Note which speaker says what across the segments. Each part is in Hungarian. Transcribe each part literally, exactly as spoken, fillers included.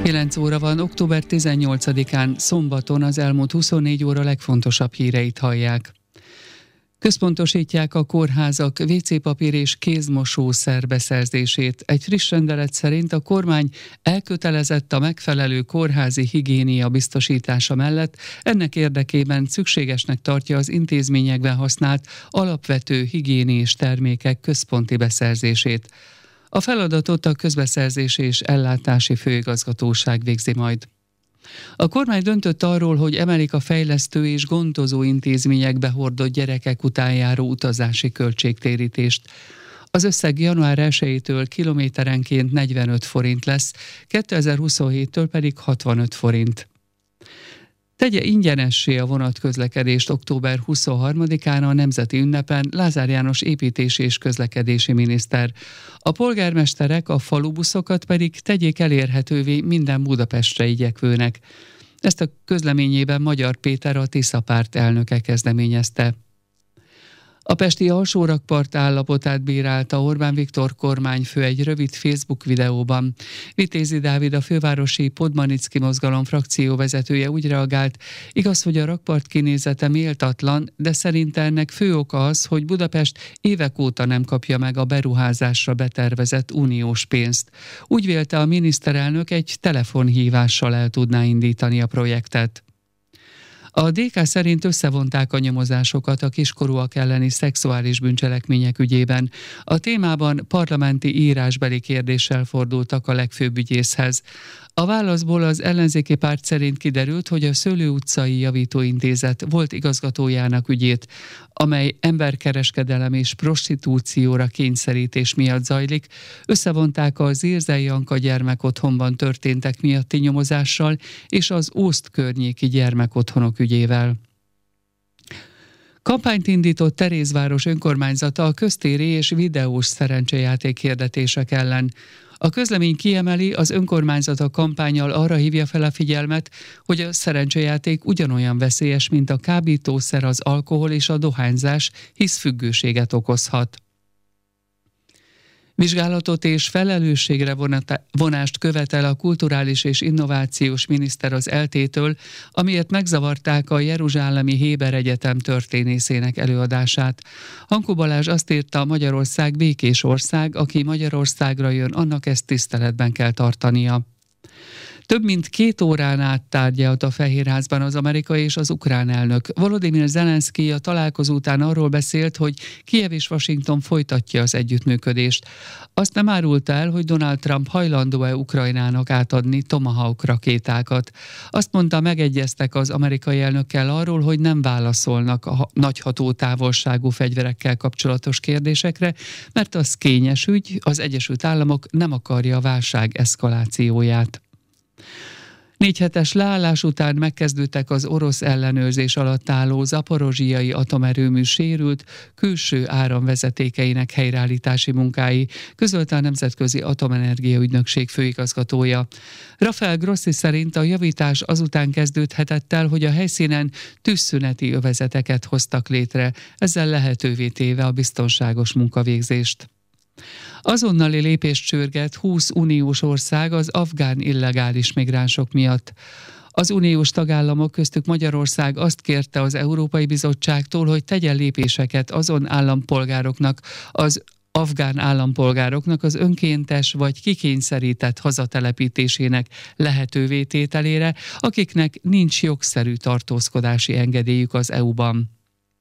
Speaker 1: kilenc óra van, október tizennyolcadikán, szombaton az elmúlt huszonnégy óra legfontosabb híreit hallják. Központosítják a kórházak vé cé papír és kézmosószer beszerzését. Egy friss rendelet szerint a kormány elkötelezett a megfelelő kórházi higiénia biztosítása mellett, ennek érdekében szükségesnek tartja az intézményekben használt alapvető higiéniás termékek központi beszerzését. A feladatot a Közbeszerzési és Ellátási Főigazgatóság végzi majd. A kormány döntött arról, hogy emelik a fejlesztő és gondozó intézményekbe hordott gyerekek után járó utazási költségtérítést. Az összeg január elsejétől kilométerenként negyvenöt forint lesz, kétezer-huszonhéttől pedig hatvanöt forint. Tegye ingyenessé a vonatközlekedést október huszonharmadikán a nemzeti ünnepen Lázár János építési és közlekedési miniszter. A polgármesterek a falubuszokat pedig tegyék elérhetővé minden Budapestre igyekvőnek. Ezt a közleményében Magyar Péter, a Tisza párt elnöke kezdeményezte. A pesti alsórakpart állapotát bírálta Orbán Viktor kormányfő egy rövid Facebook videóban. Vitézi Dávid, a fővárosi Podmanicki mozgalom frakcióvezetője úgy reagált, igaz, hogy a rakpart kinézete méltatlan, de szerinte ennek fő oka az, hogy Budapest évek óta nem kapja meg a beruházásra betervezett uniós pénzt. Úgy vélte a miniszterelnök, egy telefonhívással el tudná indítani a projektet. A dé ká szerint összevonták a nyomozásokat a kiskorúak elleni szexuális bűncselekmények ügyében. A témában parlamenti írásbeli kérdéssel fordultak a legfőbb ügyészhez. A válaszból az ellenzéki párt szerint kiderült, hogy a Szőlő utcai javítóintézet volt igazgatójának ügyét, amely emberkereskedelem és prostitúcióra kényszerítés miatt zajlik, összevonták az Zirzei Anka gyermekotthonban történtek miatti nyomozással és az Ószd környéki gyermekotthonok ügyével. Kampányt indított Terézváros önkormányzata a köztéri és videós szerencsejáték hirdetések ellen. A közlemény kiemeli, az önkormányzat a kampánnyal arra hívja fel a figyelmet, hogy a szerencsejáték ugyanolyan veszélyes, mint a kábítószer, az alkohol és a dohányzás, hisz függőséget okozhat. Vizsgálatot és felelősségre vonást követel a kulturális és innovációs miniszter az é el té-től, amiért megzavarták a Jeruzsálemi Héber Egyetem történészének előadását. Hankó Balázs azt írta, Magyarország békés ország, aki Magyarországra jön, annak ezt tiszteletben kell tartania. Több mint két órán át tárgyalt a Fehérházban az amerikai és az ukrán elnök. Volodymyr Zelenszkij a találkozó után arról beszélt, hogy Kijev és Washington folytatja az együttműködést. Azt nem árulta el, hogy Donald Trump hajlandó-e Ukrajnának átadni Tomahawk rakétákat. Azt mondta, megegyeztek az amerikai elnökkel arról, hogy nem válaszolnak a nagy hatótávolságú fegyverekkel kapcsolatos kérdésekre, mert az kényes ügy, az Egyesült Államok nem akarja a válság eszkalációját. Négy hetes leállás után megkezdődtek az orosz ellenőrzés alatt álló zaporozsijai atomerőmű sérült külső áramvezetékeinek helyreállítási munkái, közölte a Nemzetközi Atomenergia Ügynökség főigazgatója. Rafael Grossi szerint a javítás azután kezdődhetett el, hogy a helyszínen tűzszüneti övezeteket hoztak létre, ezzel lehetővé téve a biztonságos munkavégzést. Azonnali lépést sürget húsz uniós ország az afgán illegális migránsok miatt. Az uniós tagállamok, köztük Magyarország azt kérte az Európai Bizottságtól, hogy tegyen lépéseket azon állampolgároknak, az afgán állampolgároknak az önkéntes vagy kikényszerített hazatelepítésének lehetővé tételére, akiknek nincs jogszerű tartózkodási engedélyük az é u-ban.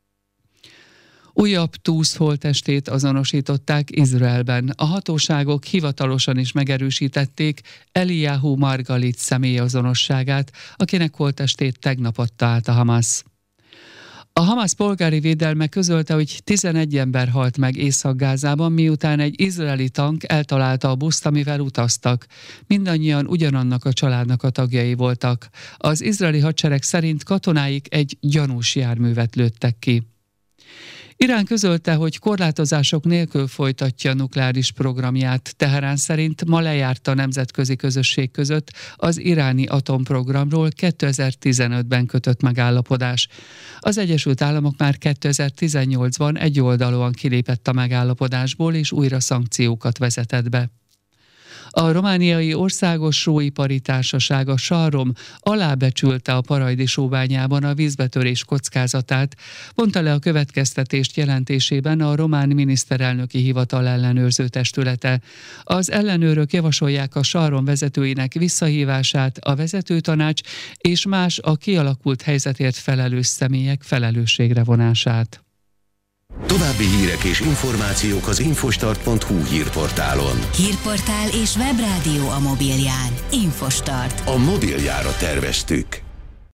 Speaker 1: Újabb túsz holttestét azonosították Izraelben. A hatóságok hivatalosan is megerősítették Eliyahu Margalit személyazonosságát, akinek holttestét tegnap adta át a Hamas. A Hamas polgári védelme közölte, hogy tizenegy ember halt meg Észak-Gázában, miután egy izraeli tank eltalálta a buszt, amivel utaztak. Mindannyian ugyanannak a családnak a tagjai voltak. Az izraeli hadsereg szerint katonáik egy gyanús járművet lőttek ki. Irán közölte, hogy korlátozások nélkül folytatja a nukleáris programját. Teherán szerint ma lejárt a nemzetközi közösség között az iráni atomprogramról kétezer-tizenötben kötött megállapodás. Az Egyesült Államok már kétezer-tizennyolcban egyoldalúan kilépett a megállapodásból és újra szankciókat vezetett be. A romániai Országos Sóipari Társaság, a Salrom alábecsülte a parajdi sóbányában a vízbetörés kockázatát, mondta le a következtetést jelentésében a román miniszterelnöki hivatal ellenőrző testülete. Az ellenőrök javasolják a Salrom vezetőinek visszahívását, a vezetőtanács és más a kialakult helyzetért felelős személyek felelősségre vonását.
Speaker 2: További hírek és információk az infostart pont hu hírportálon.
Speaker 3: Hírportál és webrádió a mobilján. Infostart.
Speaker 2: A mobiljára terveztük.